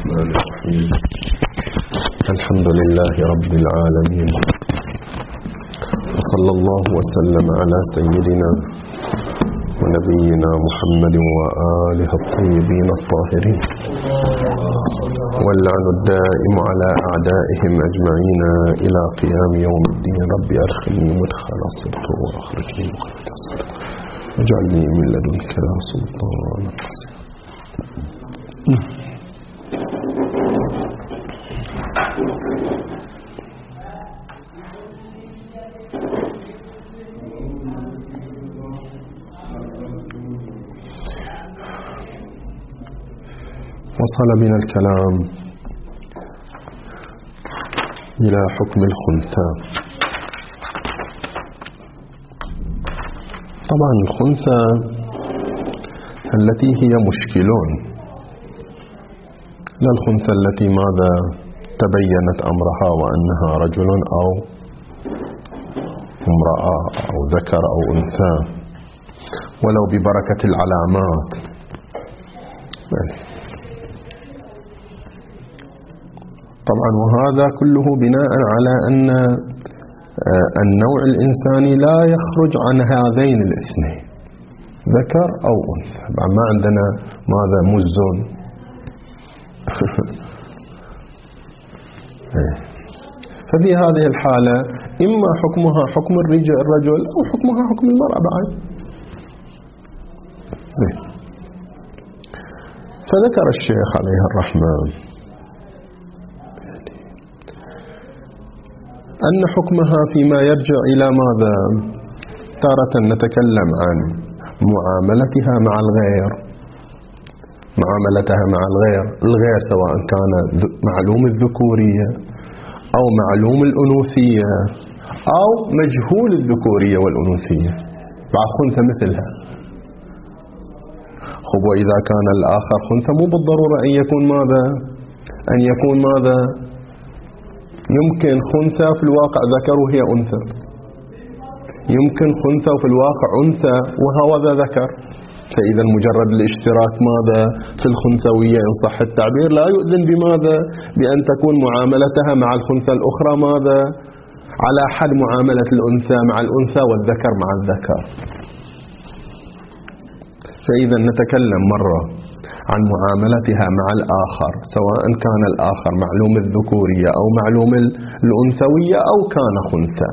الرحمن الرحيم. الحمد لله رب العالمين، وصلى الله وسلم على سيدنا ونبينا محمد وآله الطيبين الطاهرين، واللعن الدائم على أعدائهم أجمعين إلى قيام يوم الدين. رب أدخلني مدخل صدق وأخرجني مخرج صدق واجعلني من لدنك لا سلطان نصير. وصل بنا الكلام إلى حكم الخنثى. طبعا الخنثى التي هي مشكلون، لا الخنثى التي ماذا تبينت أمرها وأنها رجل أو امرأة أو ذكر أو أنثى ولو ببركة العلامات. طبعا وهذا كله بناء على أن النوع الإنساني لا يخرج عن هذين الاثنين، ذكر أو أنثى. ما عندنا ماذا مزون ففي هذه الحالة إما حكمها حكم الرجل أو حكمها حكم المرأة بعد. زين. فذكر الشيخ عليه الرحمة أن حكمها فيما يرجع إلى ماذا؟ تارة نتكلم عن معاملتها مع الغير، معاملتها مع الغير سواء كان معلوم الذكورية أو معلوم الأنوثية أو مجهول الذكورية والأنوثية، بعد خنثى مثلها. خب وإذا كان الآخر خنثى مو بالضرورة أن يكون ماذا؟ أن يكون ماذا؟ يمكن خنثى في الواقع ذكر وهي أنثى، يمكن خنثى وفي الواقع أنثى وهذا ذكر. فإذا مجرد الاشتراك ماذا في الخنثوية إن صح التعبير لا يؤذن بماذا؟ بأن تكون معاملتها مع الخنثى الأخرى ماذا؟ على حد معاملة الأنثى مع الأنثى والذكر مع الذكر. فإذا نتكلم مرة عن معاملتها مع الآخر سواء كان الآخر معلوم الذكورية أو معلوم الأنثوية أو كان خنثى.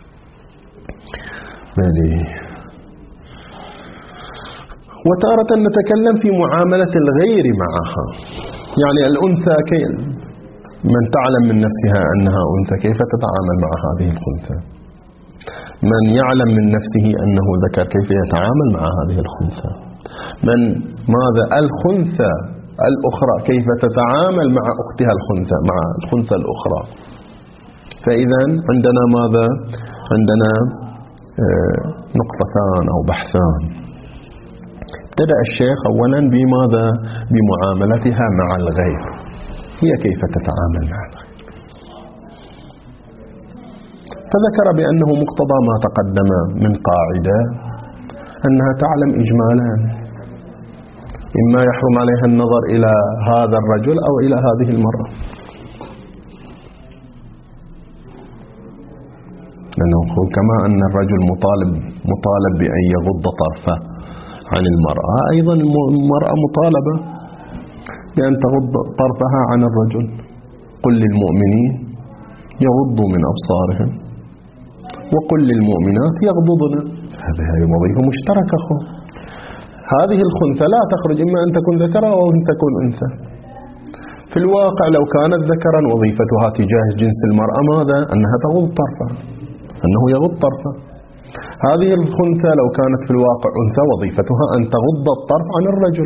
وتارة نتكلم في معاملة الغير معها، يعني الأنثى من تعلم من نفسها أنها أنثى كيف تتعامل مع هذه الخنثى؟ من يعلم من نفسه أنه ذكر كيف يتعامل مع هذه الخنثى؟ من ماذا الخنثى الأخرى كيف تتعامل مع أختها الخنثى مع الخنثى الأخرى؟ فإذا عندنا ماذا؟ عندنا نقطتان أو بحثان. ابتدأ الشيخ أولا بماذا؟ بمعاملتها مع الغير، هي كيف تتعامل مع الغير. فذكر بأنه مقتضى ما تقدم من قاعدة أنها تعلم إجمالا، إما يحرم عليها النظر إلى هذا الرجل أو إلى هذه المرأة، لأنه كما أن الرجل مطالب بأن يغض طرفه عن المرأة، أيضا المرأة مطالبة بأن تغض طرفها عن الرجل. قل للمؤمنين يغضوا من أبصارهم وقل للمؤمنات يغضضن. هذه وظيفة مشتركة. هذه الخنثى لا تخرج إما أن تكون ذكرا أو أن تكون أنثى. في الواقع لو كانت ذكرا وظيفتها تجاه جنس المرأة ماذا؟ أنها تغض طرفها، أنه يغض طرفه. هذه الخنثى لو كانت في الواقع أنثى وظيفتها أن تغض الطرف عن الرجل.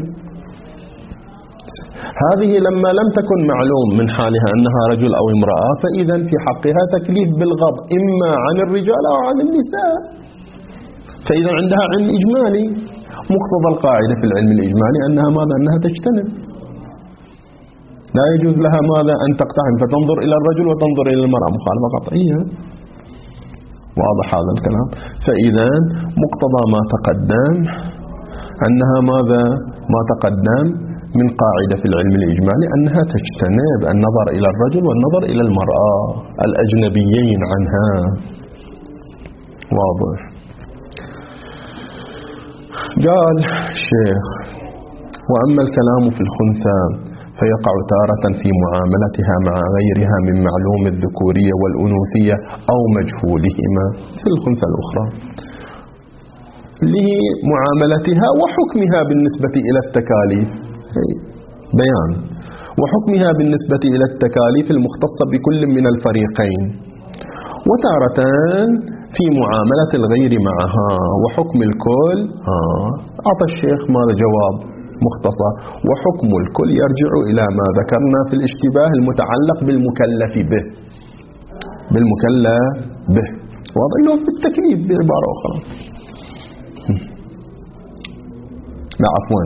هذه لما لم تكن معلوم من حالها أنها رجل أو امرأة، فإذا في حقها تكليف بالغض إما عن الرجال أو عن النساء. فإذا عندها علم إجمالي، مقتضى القاعدة في العلم الإجمالي أنها ماذا؟ أنها تجتنب. لا يجوز لها ماذا؟ أن تقتحم فتنظر إلى الرجل وتنظر إلى المرأة، مخالفة قطعية. واضح هذا الكلام؟ فإذا مقتضى ما تقدم أنها ماذا؟ ما تقدم من قاعدة في العلم الإجمالي أنها تجتنب النظر إلى الرجل والنظر إلى المرأة الأجنبيين عنها. واضح. قال الشيخ: وأما الكلام في الخنثى فيقع تارة في معاملتها مع غيرها من معلوم الذكورية والأنوثية أو مجهولهما في الخنثى الأخرى، لمعاملتها وحكمها بالنسبة إلى التكاليف، بيان، وحكمها بالنسبة إلى التكاليف المختصة بكل من الفريقين، وتارة في معاملة الغير معها وحكم الكل. أعطى الشيخ ماذا جواب مختصر: وحكم الكل يرجع إلى ما ذكرنا في الاشتباه المتعلق بالمكلف به، بالمكلف به، واضح له بالتكليف بعبارة أخرى. لا عفوا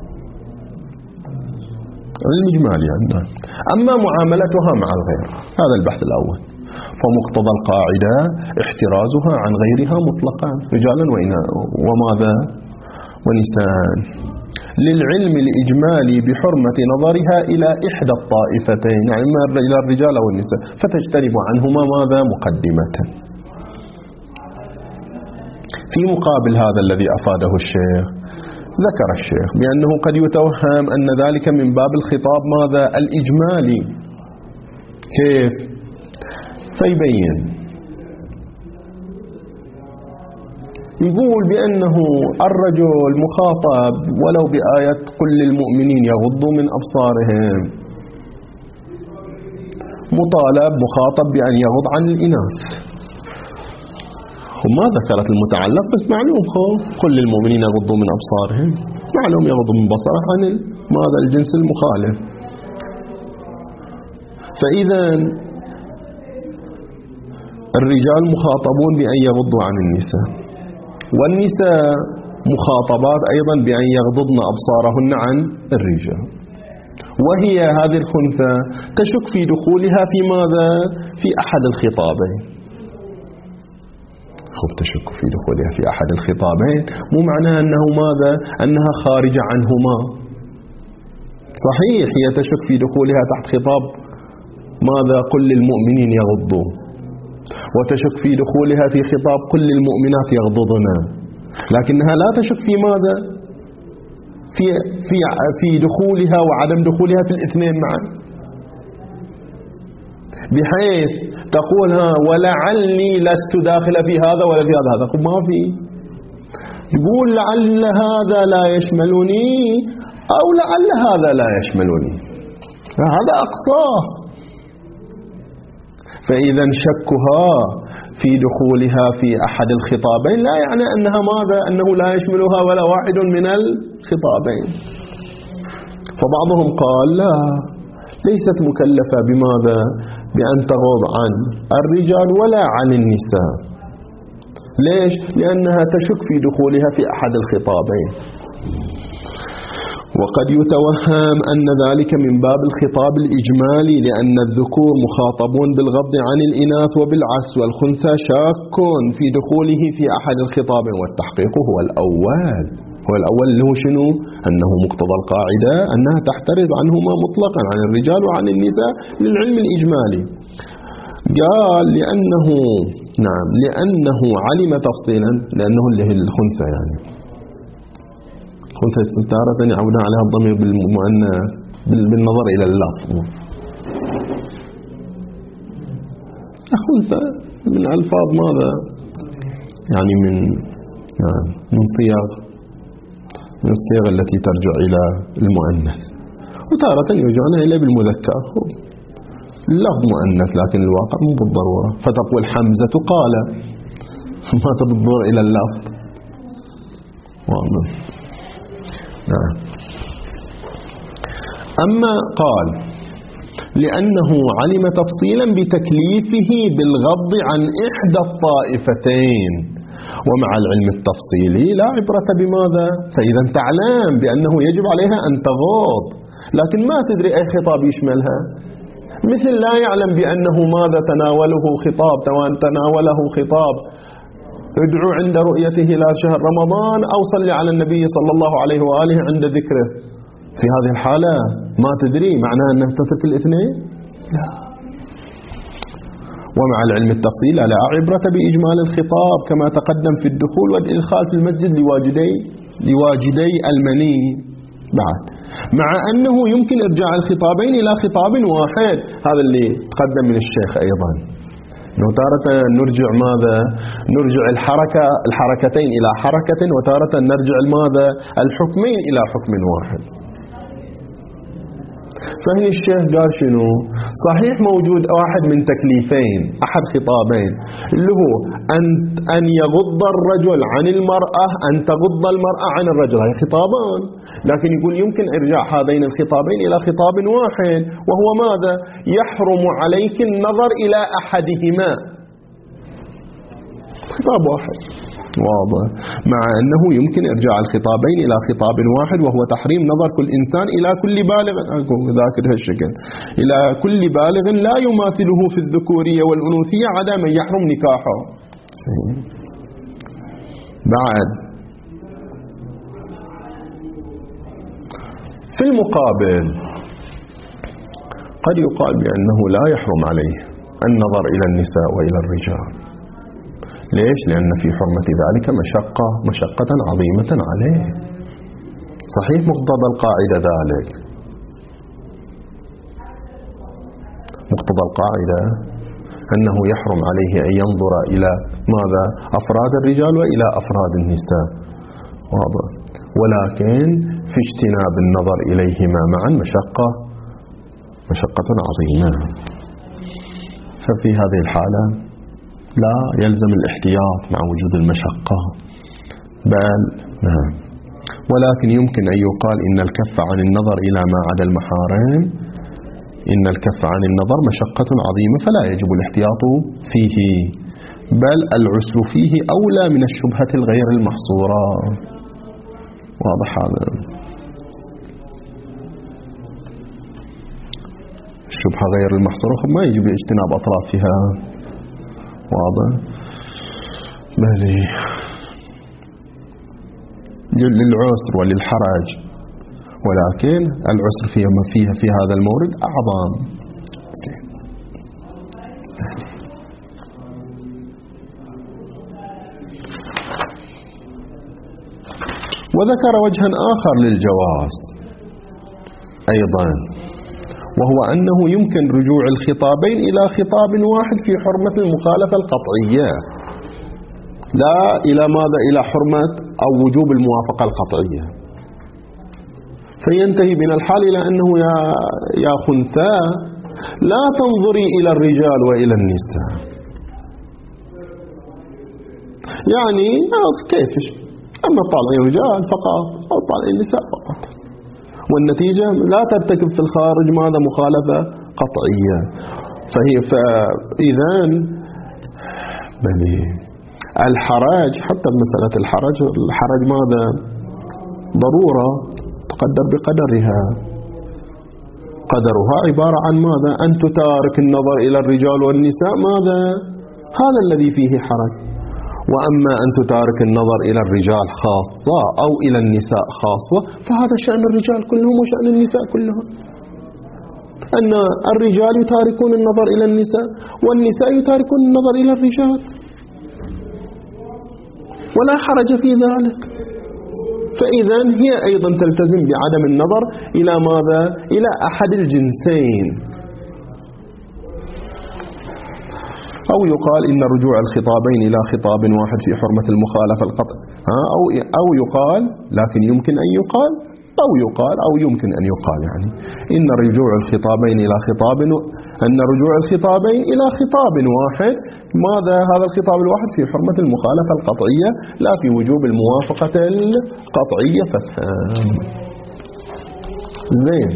الإجمالي عندنا. أما معاملتها مع الغير هذا البحث الأول، فمقتضى القاعدة احترازها عن غيرها مطلقا رجالا وماذا ونساء، للعلم الإجمالي بحرمة نظرها إلى إحدى الطائفتين، يعني إما إلى الرجال أو النساء، فتجتنب عنهما ماذا مقدمة. في مقابل هذا الذي أفاده الشيخ، ذكر الشيخ بأنه قد يتوهم أن ذلك من باب الخطاب ماذا الإجمالي. كيف؟ فيبين، يقول بأنه الرجل مخاطب ولو بآية قل للمؤمنين يغضوا من أبصارهم، مطالب مخاطب بأن يغض عن الإناث، وما ذكرت المتعلق بس معلوم قل للمؤمنين يغضوا من أبصارهم، معلوم يغضوا من بصره عن ماذا الجنس المخالف. فإذا الرجال مخاطبون بأن يغضوا عن النساء، والنساء مخاطبات أيضا بأن يغضضن أبصارهن عن الرجال، وهي هذه الخنثى تشك في دخولها في ماذا؟ في أحد الخطابين. تشك في دخولها في أحد الخطابين مو معناها أنه ماذا؟ أنها خارجة عنهما. صحيح هي تشك في دخولها تحت خطاب ماذا؟ قل للمؤمنين يغضوا، وتشك في دخولها في خطاب كل المؤمنات يغضضن، لكنها لا تشك في ماذا؟ في دخولها وعدم دخولها في الاثنين معا، بحيث تقول ولعلي لست داخل في هذا ولا في هذا، ما في، تقول لعل هذا لا يشملني أو لعل هذا لا يشملني، هذا أقصاه. فإذا شكها في دخولها في أحد الخطابين لا يعني أنها ماذا؟ أنه لا يشملها ولا واحد من الخطابين. فبعضهم قال لا، ليست مكلفة بماذا؟ بأن تغض عن الرجال ولا عن النساء. ليش؟ لأنها تشك في دخولها في أحد الخطابين. وقد يتوهم أن ذلك من باب الخطاب الإجمالي، لأن الذكور مخاطبون بالغض عن الإناث وبالعكس، والخنثى شاك في دخوله في أحد الخطابين، والتحقيق هو الأول. هو الأول اللي هو شنو؟ أنه مقتضى القاعدة أنها تحترز عنهما مطلقا، عن الرجال وعن النساء، للعلم الإجمالي. قال لأنه نعم لأنه علم تفصيلا، لأنه اللي هي الخنثى، يعني الخنثى تارة يعود عليها الضمير بالنظر إلى اللفظ. الخنثى من ألفاظ ماذا؟ يعني من الصيغ التي ترجع إلى المؤنث، وتارة يرجعون إليه بالمذكر، اللفظ مؤنث لكن الواقع مو بالضرورة، فتقول حمزة قال، ما تضر إلى اللفظ. نعم. أما قال لأنه علم تفصيلا بتكليفه بالغض عن إحدى الطائفتين، ومع العلم التفصيلي لا عبرة بماذا؟ فإذا تعلم بأنه يجب عليها أن تغض، لكن ما تدري أي خطاب يشملها، مثل لا يعلم بأنه ماذا تناوله خطاب، تناوله خطاب ادعوا عند رؤيته إلى شهر رمضان، أو صلي على النبي صلى الله عليه وآله عند ذكره، في هذه الحالة ما تدري معناه أنه تترك الاثنين؟ لا. ومع العلم التفصيل لا عبرة بإجمال الخطاب كما تقدم في الدخول والإدخال في المسجد لواجدي المني. بعد مع أنه يمكن إرجاع الخطابين إلى خطاب واحد، هذا اللي تقدم من الشيخ أيضا، أنه تارة نرجع ماذا؟ نرجع الحركتين إلى حركة، وتارة نرجع ماذا؟ الحكمين إلى حكم واحد. فهنا الشيخ قال شنو؟ صحيح موجود واحد من تكليفين، أحد خطابين، اللي هو أن يغض الرجل عن المرأة، أن تغض المرأة عن الرجل، هي خطابان، لكن يقول يمكن إرجاع هذين الخطابين إلى خطاب واحد، وهو ماذا؟ يحرم عليك النظر إلى أحدهما، خطاب واحد واضح، مع أنه يمكن إرجاع الخطابين إلى خطاب واحد، وهو تحريم نظر كل إنسان إلى كل بالغ، ذاكر هالشكل، إلى كل بالغ لا يماثله في الذكورية والأنوثية عدا من يحرم نكاحه. بعد في المقابل قد يقال بأنه لا يحرم عليه النظر إلى النساء وإلى الرجال. ليش؟ لأن في حرمة ذلك مشقة عظيمة عليه. صحيح مقتضى القاعدة ذلك، مقتضى القاعدة أنه يحرم عليه أن ينظر إلى ماذا؟ أفراد الرجال وإلى أفراد النساء، واضح، ولكن في اجتناب النظر إليهما معا مشقة عظيمة. ففي هذه الحالة لا يلزم الاحتياط مع وجود المشقة، بل نعم، ولكن يمكن أن يقال إن الكف عن النظر إلى ما عدا المحارم، إن الكف عن النظر مشقة عظيمة فلا يجب الاحتياط فيه، بل العسر فيه أولى من الشبهة الغير المحصورة. واضح هذا؟ الشبهة غير المحصورة ما يجب اجتناب أطرافها، واضح؟ بلي للعسر وللحرج، ولكن العسر فيها في هذا المورد أعظم. وذكر وجها آخر للجواز أيضا، وهو أنه يمكن رجوع الخطابين إلى خطاب واحد في حرمة المخالفة القطعية، لا إلى ماذا؟ إلى حرمة أو وجوب الموافقة القطعية. فينتهي بنا الحال إلى أنه يا خنثى لا تنظري إلى الرجال وإلى النساء، يعني كيفش، أما طالعين الرجال فقط أو طالعين النساء فقط، والنتيجة لا ترتكب في الخارج ماذا؟ مخالفة قطعية. فإذن بني الحرج، حتى بمسألة الحرج ماذا؟ ضرورة تقدر بقدرها، قدرها عبارة عن ماذا؟ أن تتارك النظر إلى الرجال والنساء ماذا؟ هذا الذي فيه حرج. وأما أن تتارك النظر إلى الرجال خاصة أو إلى النساء خاصة فهذا شأن الرجال كلهم وشأن النساء كلهم، أن الرجال يتاركون النظر إلى النساء والنساء يتاركون النظر إلى الرجال، ولا حرج في ذلك. فإذا هي أيضا تلتزم بعدم النظر إلى ماذا؟ إلى أحد الجنسين. أو يقال إن رجوع الخطابين إلى خطاب واحد في حرمة المخالفة القطع، أو يقال، لكن يمكن أن يقال أو يمكن أن يقال، يعني إن رجوع الخطابين إلى خطاب واحد ماذا؟ هذا الخطاب الواحد في حرمة المخالفة القطعية لا في وجوب الموافقة القطعية. ففهم زين.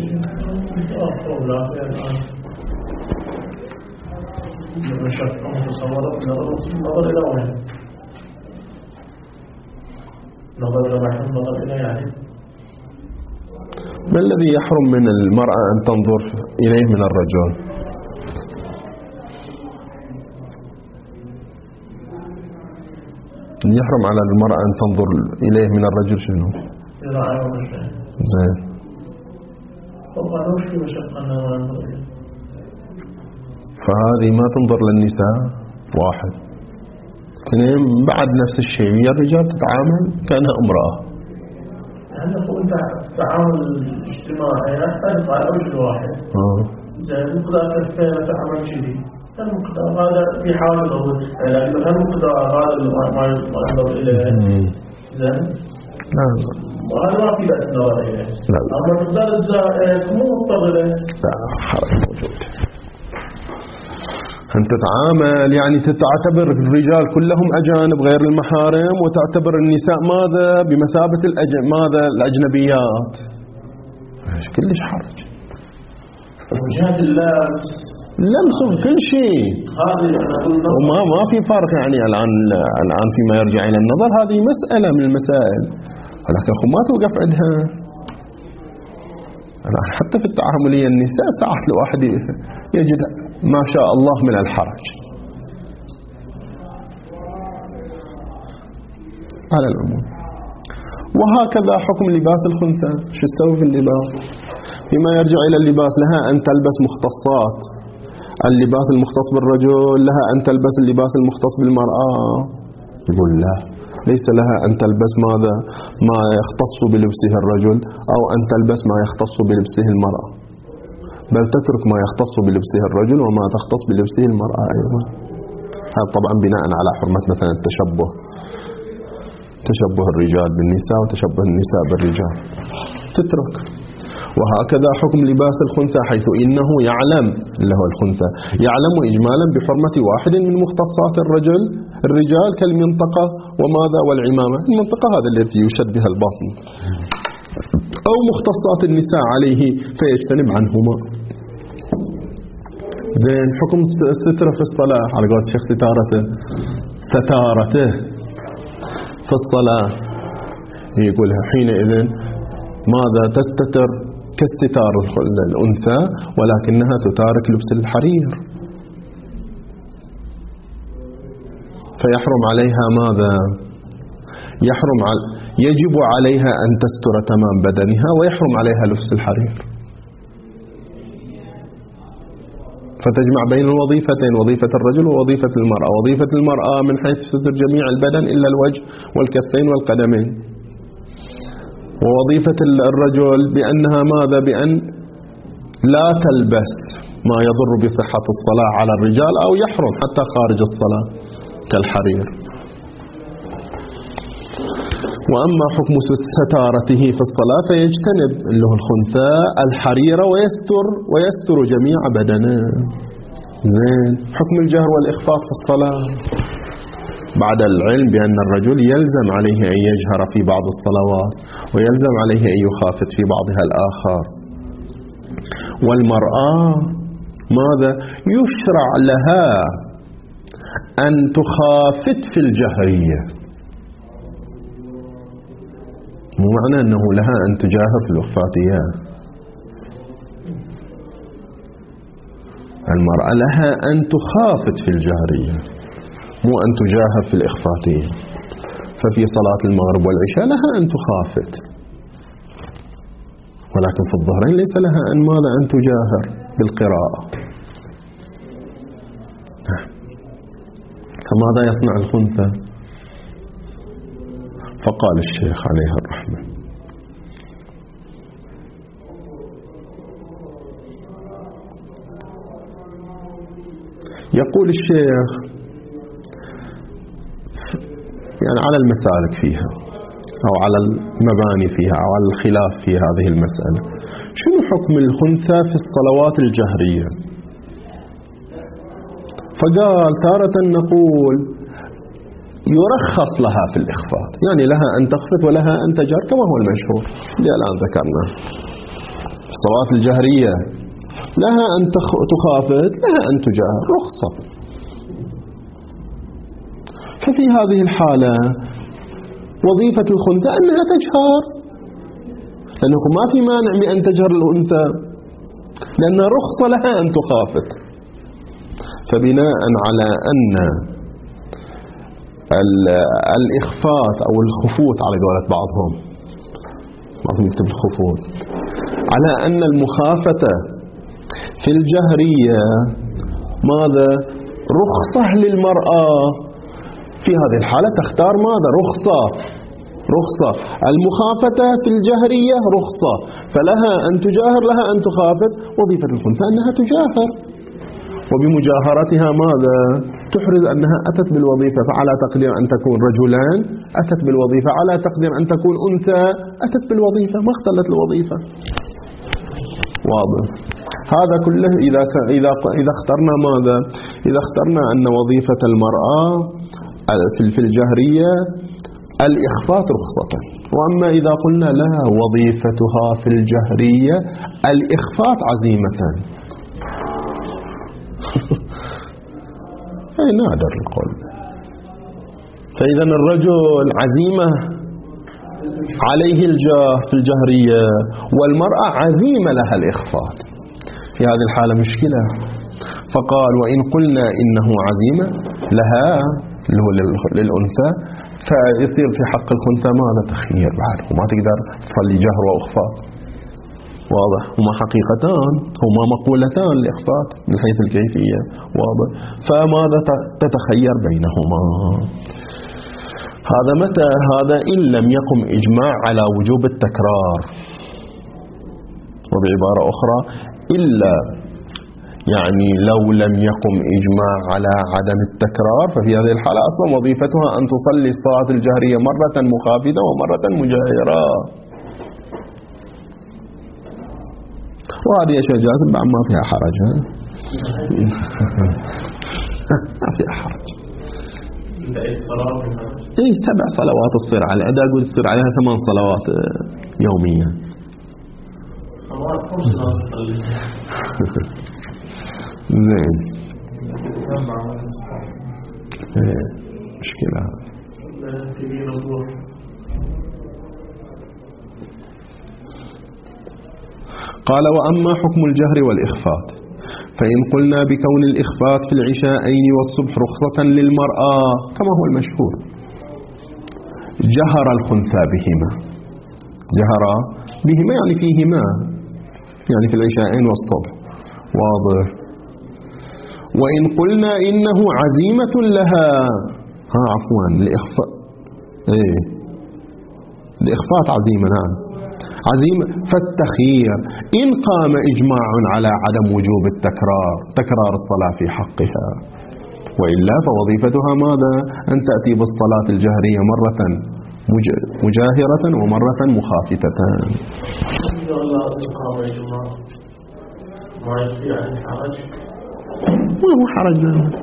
ما الذي يحرم من المرأة أن تنظر إليه من الرجل؟ يحرم على المرأة أن تنظر إليه من الرجل شنو؟ زين. فهذه ما تنظر للنساء. واحد. اثنين، بعد نفس الشيء ويا الرجال تتعامل كأنها امرأة. يعني أنت تعامل اجتماعي يحتاج على وجه واحد. زين مقدار كيف تعامل شيء. المقدار هذا في حال ضروري، لكن المقدار هذا ما ينظر إليه. زين. نعم. وهذا ما في بأس نظر إليه. أما مقدار الزائد مو مضطرة. لا حرج موجود. أنت تتعامل يعني تعتبر الرجال كلهم أجانب غير المحارم، وتعتبر النساء ماذا بمثابة ماذا الأجنبيات. كلش حرج. وجهة اللمس لمس كل شيء. وما في فرق يعني الآن فيما يرجع إلى النظر هذه مسألة من المسائل، ولكن أخو ما توقف عندها. الآن حتى في التعاملية النساء ساعات الواحد يجد ما شاء الله من الحرج. على العموم. وهكذا حكم لباس الخنثى. شو تسوي في اللباس؟ فيما يرجع إلى اللباس لها أن تلبس مختصات. اللباس المختص بالرجل لها أن تلبس اللباس المختص بالمرأة. يقول لا، ليس لها أن تلبس ماذا ما يختص بلبسه الرجل أو أن تلبس ما يختص بلبسه المرأة، بل تترك ما يختص بلبسه الرجل وما تختص بلبسه المرأة أيضا. هذا طبعا بناء على حرمة مثلا تشبه الرجال بالنساء وتشبه النساء بالرجال، تترك. وهكذا حكم لباس الخنثى، حيث إنه يعلم اللي هو الخنثى يعلم إجمالا بحرمة واحد من مختصات الرجال كالمنطقة وماذا والعمامة. المنطقة هذا الذي يشد بها البطن، أو مختصات النساء عليه فيجتنب عنهما. زين. حكم السترة في الصلاة على قول الشيخ ستارته في الصلاة، يقولها حينئذ ماذا تستتر كاستتار الأنثى، ولكنها تتارك لبس الحرير، فيحرم عليها ماذا؟ يجب عليها أن تستر تمام بدنها، ويحرم عليها لبس الحرير. فتجمع بين الوظيفتين، وظيفة الرجل ووظيفة المرأة. وظيفة المرأة من حيث ستر جميع البدن إلا الوجه والكفين والقدمين، ووظيفة الرجل بأنها ماذا؟ بأن لا تلبس ما يضر بصحة الصلاة على الرجال أو يحرم حتى خارج الصلاة كالحرير. وأما حكم ستارته في الصلاة فيجتنب اللي هو الخنثى الحرير ويستر جميع بدنه. زين. حكم الجهر والإخفاء في الصلاة، بعد العلم بأن الرجل يلزم عليه أن يجهر في بعض الصلوات ويلزم عليه أن يخافت في بعضها الآخر. والمرأة ماذا؟ يشرع لها أن تخافت في الجهرية، مو معنى أنه لها أن تجاهر في الإخفاتيات. المرأة لها أن تخافت في الجهرية، مو أن تجاهر في الإخفاتية. ففي صلاة المغرب والعشاء لها أن تخافت، ولكن في الظهرين ليس لها أن ماذا؟ أن تجاهر بالقراءة. فماذا يصنع الخنثى؟ فقال الشيخ عليه الرحمة: يقول الشيخ يعني على المسالك فيها أو على المباني فيها أو على الخلاف في هذه المسألة، شنو حكم الخنثى في الصلوات الجهرية؟ فقال: تارة نقول يرخص لها في الإخفاء، يعني لها أن تخفت ولها أن تجهر كما هو المشهور اللي الآن ذكرنا. الصلوات الجهرية لها أن تخافت، لها أن تجهر، رخصة. ففي هذه الحالة وظيفة الخنثى أنها تجهر، لأنه ما في مانع بأن تجهر الأنثى، لأن رخصة لها أن تخافت. فبناء على أن الإخفات أو الخفوت على قولة بعضهم يكتب الخفوت، على أن المخافة في الجهرية ماذا؟ رخصة للمرأة. في هذه الحالة تختار ماذا؟ رخصة. المخافة في الجهرية رخصة، فلها أن تجاهر، لها أن تخافت. وظيفة الخنثى أنها تجاهر، وبمجاهرتها ماذا؟ تحرز أنها أتت بالوظيفة، فعلى تقدير أن تكون رجلان أتت بالوظيفة، على تقدير أن تكون أنثى أتت بالوظيفة، ما اختلت الوظيفة. واضح؟ هذا كله إذا اخترنا ماذا؟ إذا اخترنا أن وظيفة المرأة في الجهرية الإخفاء رخصة، وأما إذا قلنا لها وظيفتها في الجهرية الإخفاء عزيمة. أي نادر القول. فإذا الرجل عزيمة عليه الجاه في الجهرية، والمرأة عزيمة لها الإخفاء. في هذه الحالة مشكلة. فقال وإن قلنا إنه عزيمة لها اللي هو للأنثى، فيصير في حق الخنثى ماذا؟ تخيير بعد، وما تقدر تصلي جهر وإخفاء. واضح؟ هما حقيقتان، هما مقولتان لإخفاء من حيث الكيفية. واضح؟ فماذا تتخير بينهما؟ هذا متى؟ هذا إن لم يقم إجماع على وجوب التكرار. وبعبارة أخرى إلا يعني لو لم يقم إجماع على عدم التكرار، ففي هذه الحالة أصلا وظيفتها أن تصلي الصلاة الجهرية مرة مخافضة ومرة مجاهرة. وهذه أشياء جائزة بعد ما فيها حرج. ما فيها حرج. إيه 7 صلوات تصير على الأداء، أقول تصير عليها 8 صلوات يوميا. زين. مشكلة. قال وأما حكم الجهر والإخفاء، فإن قلنا بكون الإخفاء في العشاءين والصبح رخصة للمرأة كما هو المشهور، جهر الخنثى بهما. جهر بهما يعني فيهما، يعني في العشاءين والصبح. واضح؟ وإن قلنا إنه عزيمة لها، عفوا الإخفاء، الإخفاء عزيمة، نعم عزيمة. فالتخيير إن قام إجماع على عدم وجوب تكرار الصلاة في حقها، وإلا فوظيفتها ماذا؟ أن تأتي بالصلاة الجهرية مرة مجاهرة ومرة مخافتة. ما هو حرج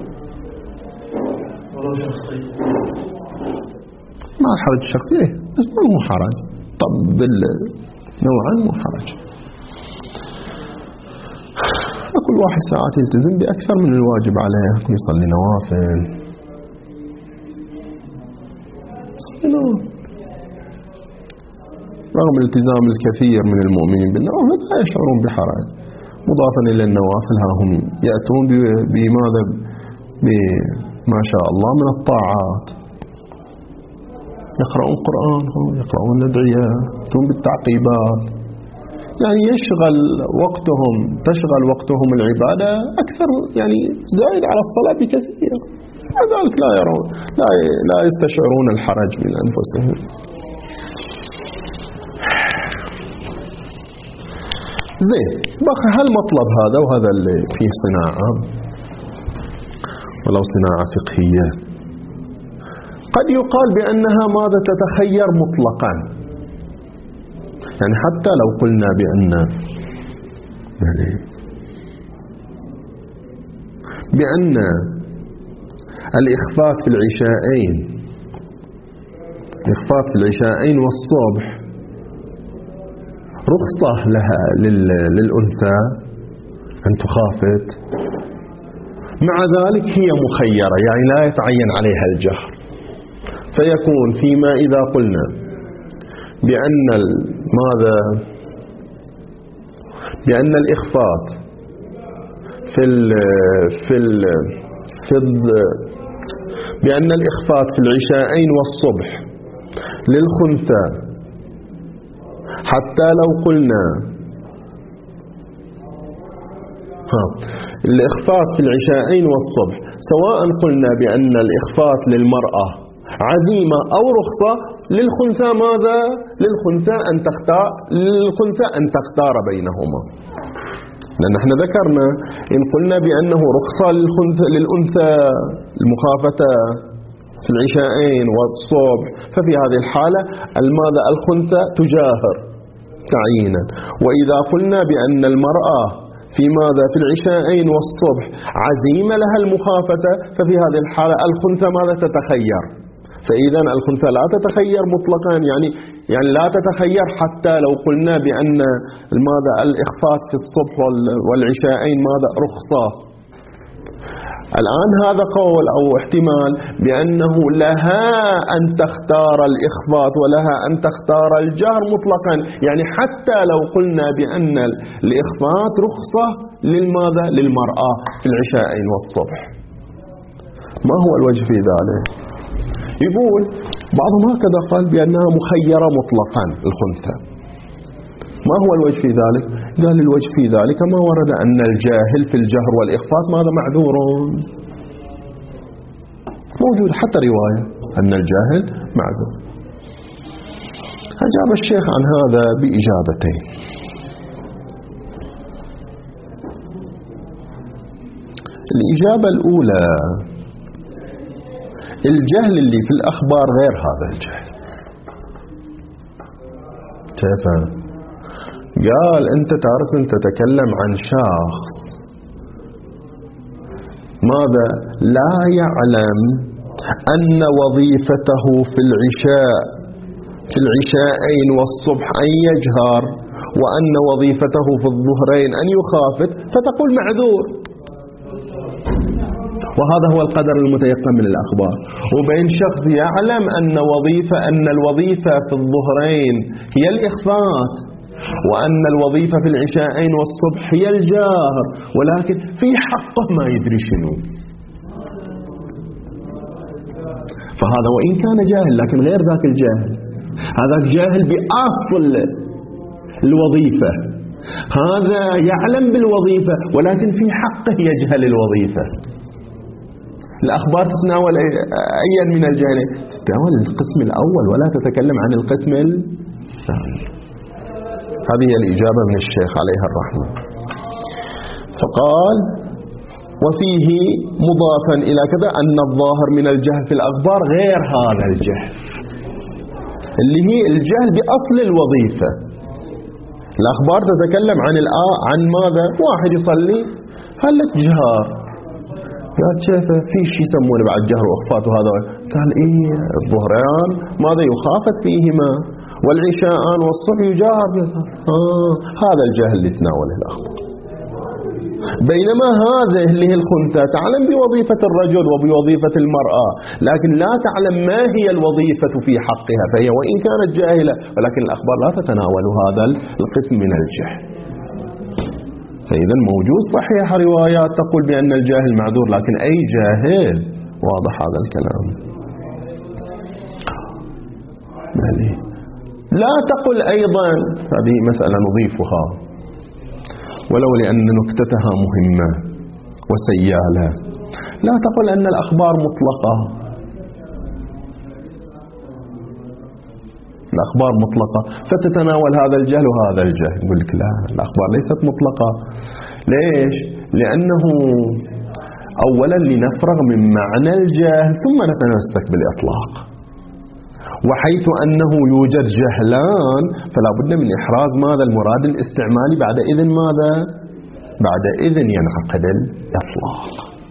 ولو شخصي، ما حرج شخصي، بس ما هو حرج. طب نوعا مو حرج. كل واحد ساعات يلتزم بأكثر من الواجب عليه، يصلي نوافل. رغم الالتزام الكثير من المؤمنين بالنوافل لا يشعرون بحرج. مضافا إلى النوافل ها هم يأتون بماذا؟ بما شاء الله من الطاعات، يقرؤون قرآن، يقرؤون الأدعية، يأتون بالتعقيبات، يعني تشغل وقتهم العبادة أكثر، يعني زائد على الصلاة بكثير. لذلك لا يستشعرون الحرج من أنفسهم. زين، بقى هل مطلب هذا وهذا اللي فيه صناعة، ولو صناعة فقهية، قد يقال بأنها ماذا؟ تتخير مطلقا. يعني حتى لو قلنا بأن الإخفاء في العشاءين والصبح رخصة لها للأنثى أن تخافت، مع ذلك هي مخيرة، يعني لا يتعين عليها الجهر. فيكون فيما إذا قلنا بأن بأن الإخفاء بأن الإخفاء في العشاءين والصبح للخنثى، حتى لو قلنا الإخفاء في العشاءين والصبح، سواء قلنا بأن الإخفاء للمرأة عزيمة أو رخصة، للخنثى ماذا؟ للخنثى أن تختار بينهما، لأن احنا ذكرنا إن قلنا بأنه رخصة للأنثى المخافة في العشاءين والصبح، ففي هذه الحالة ماذا؟ الخنثى تجاهر تعيينا. وإذا قلنا بأن المرأة في ماذا؟ في العشاءين والصبح عزيمة لها المخافة، ففي هذه الحالة الخنثى ماذا؟ تتخير. فإذا الخنثى لا تتخير مطلقا، يعني لا تتخير حتى لو قلنا بأن ماذا؟ الإخفاء في الصبح والعشاءين ماذا؟ رخصة. الآن هذا قول أو احتمال بأنه لها أن تختار الإخفاء ولها أن تختار الجهر مطلقا، يعني حتى لو قلنا بأن الإخفاء رخصة للماذا؟ للمرأة في العشاءين والصبح. ما هو الوجه في ذلك؟ يقول بعضهم هكذا قال بأنها مخيرة مطلقا الخنثى. ما هو الوجه في ذلك؟ قال الوجه في ذلك ما ورد أن الجاهل في الجهر والإخفاء ماذا؟ معذور. موجود حتى رواية أن الجاهل معذور. أجاب الشيخ عن هذا بإجابتين. الإجابة الأولى، الجهل اللي في الأخبار غير هذا الجهل. كيف؟ قال أنت تعرف أن تتكلم عن شخص ماذا؟ لا يعلم أن وظيفته في العشاءين والصبح أن يجهر، وأن وظيفته في الظهرين أن يخافت، فتقول معذور. وهذا هو القدر المتيقن من الأخبار. وبين شخص يعلم أن الوظيفة في الظهرين هي الإخفاء، وأن الوظيفة في العشاءين والصبح هي الجاهر، ولكن في حقه ما يدري شنو. فهذا وإن كان جاهل لكن غير ذاك الجاهل، هذا جاهل بأصل الوظيفة، هذا يعلم بالوظيفة ولكن في حقه يجهل الوظيفة. الأخبار تتناول أيا من الجهل؟ تتناول القسم الأول ولا تتكلم عن القسم الثاني. هذه الإجابة من الشيخ عليه الرحمة. فقال وفيه مضافا إلى كذا أن الظاهر من الجهل في الأخبار غير هذا الجهل اللي هي الجهل بأصل الوظيفة. الأخبار تتكلم عن ماذا؟ واحد يصلي هل لك جهار؟ قال كيف في شيء يسمونه بعد جهر وإخفاء وهذا؟ قال إيه الظهران ماذا يخافت فيهما، والعشاءان والصبح يجاهر. هذا الجهل اللي تناوله الأخبار. بينما هذا اللي هي الخنثى تعلم بوظيفة الرجل وبوظيفة المرأة، لكن لا تعلم ما هي الوظيفة في حقها، فهي وإن كانت جاهلة ولكن الأخبار لا تتناول هذا القسم من الجهل. فإذا موجود صحيح روايات تقول بأن الجاهل معذور، لكن أي جاهل؟ واضح هذا الكلام. لا تقل أيضا، هذه مسألة نضيفها ولو لأن نكتتها مهمة وسيالة، لا تقل أن الأخبار مطلقة. الأخبار مطلقة فتتناول هذا الجهل وهذا الجهل. يقول لك لا، الأخبار ليست مطلقة. ليش؟ لأنه أولا لنفرغ من معنى الجهل ثم نتمسك بالإطلاق، وحيث أنه يوجد جهلان فلا بد من إحراز ماذا؟ المراد الاستعمالي. بعد إذن ماذا؟ بعد إذن ينعقد الإطلاق.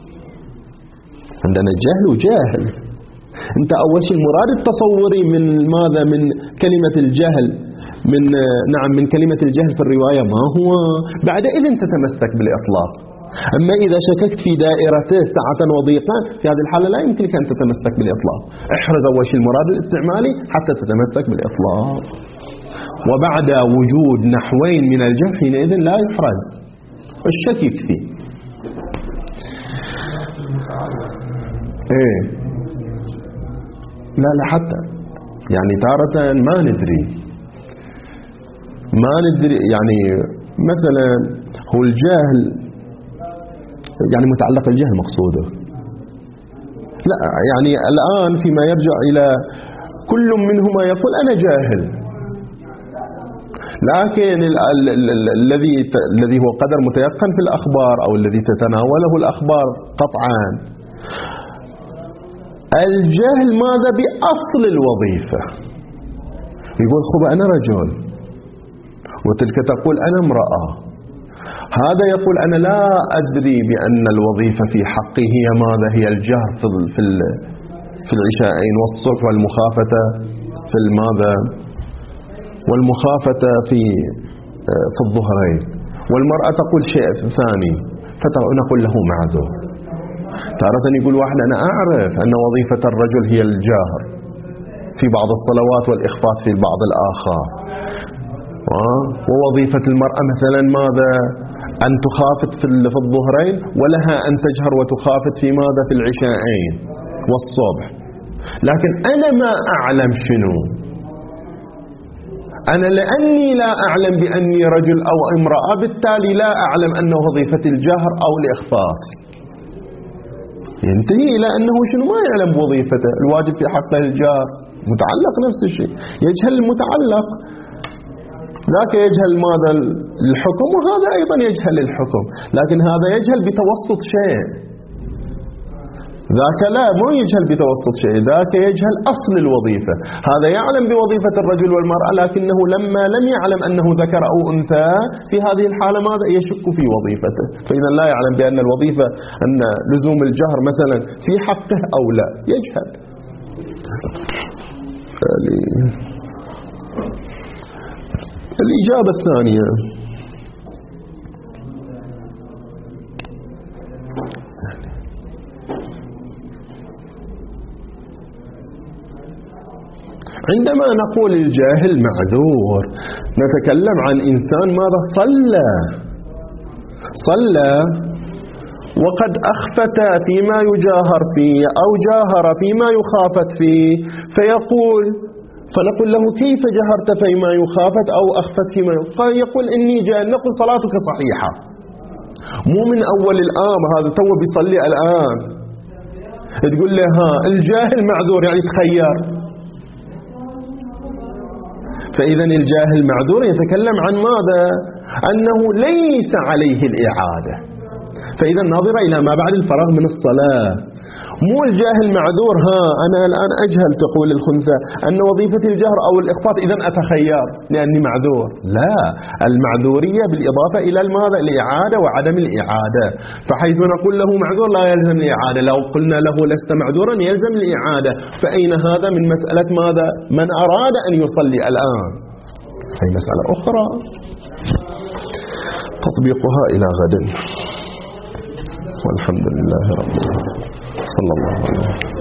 عندنا جهل وجاهل. أنت أول شيء المراد التصوري من ماذا؟ من كلمة الجهل، من كلمة الجهل في الرواية ما هو؟ بعد إذن تتمسك بالإطلاق. أما إذا شككت في دائرته سعة وضيقا في هذه الحالة لا يمكنك أن تتمسك بالإطلاق. احرز أول شيء المراد الاستعمالي حتى تتمسك بالإطلاق، وبعد وجود نحوين من الجهل حينئذ لا يحرز، الشك يكفي. إيه لا حتى يعني تارة ما ندري يعني مثلا هو الجاهل يعني متعلق الجهل مقصوده. لا يعني الآن فيما يرجع إلى كل منهما يقول أنا جاهل، لكن الذي هو قدر متيقن في الأخبار أو الذي تتناوله الأخبار قطعا الجهل ماذا بأصل الوظيفة. يقول خب أنا رجل وتلك تقول أنا امرأة، هذا يقول أنا لا أدري بأن الوظيفة في حقي هي ماذا، هي الجهر في العشاءين والصبح، والمخافة في الماذا، والمخافة في الظهرين، والمرأة تقول شيء ثاني فنقول له معذور. تارة يقول واحد أنا أعرف أن وظيفة الرجل هي الجهر في بعض الصلوات والإخفاء في البعض الآخر، ووظيفة المرأة مثلا ماذا، أن تخافت في الظهرين، ولها أن تجهر وتخافت في ماذا، في العشاءين والصبح. لكن أنا ما أعلم شنو، أنا لأني لا أعلم بأني رجل أو امرأة بالتالي لا أعلم أنه وظيفة الجهر أو الإخفاء. ينتهي إلى أنه شنو ما يعلم وظيفته، الواجب في حقه الجهر، متعلق نفس الشيء، يجهل المتعلق، ذاك يجهل ماذا الحكم وهذا أيضا يجهل الحكم، لكن هذا يجهل بتوسط شيء، ذاك لا مو يجهل بتوسط شيء، ذاك يجهل أصل الوظيفة. هذا يعلم بوظيفة الرجل والمرأة لكنه لما لم يعلم أنه ذكر أو أنثى في هذه الحالة ماذا يشك في وظيفته، فإذا لا يعلم بأن الوظيفة أن لزوم الجهر مثلا في حقه أو لا، يجهل. الإجابة الثانية عندما نقول الجاهل معذور نتكلم عن إنسان ماذا صلى وقد أخفت فيما يجاهر فيه أو جاهر فيما يخافت فيه، فنقول له كيف جهرت فيما يخافت أو أخفت فيما يخافت؟ يقول إني جاهل، نقول صلاتك صحيحة، مو من أول الآن، هذا تو بيصلي الآن تقول له ها الجاهل معذور يعني تخير. فإذا الجاهل معذور يتكلم عن ماذا؟ أنه ليس عليه الإعادة. فإذا ناظر إلى ما بعد الفراغ من الصلاة، مو الجاهل معذور ها أنا الآن أجهل تقول الخنثى أن وظيفة الجهر أو الإخفاء إذا أتخير لأني معذور، لا، المعذورية بالإضافة إلى ماذا؟ الإعادة وعدم الإعادة. فحيث نقول له معذور لا يلزم الإعادة، لو قلنا له لست معذورا يلزم الإعادة. فأين هذا من مسألة ماذا؟ من أراد أن يصلي الآن. هي مسألة أخرى تطبيقها إلى غد، والحمد لله رب العالمين، صلى الله عليه وسلم.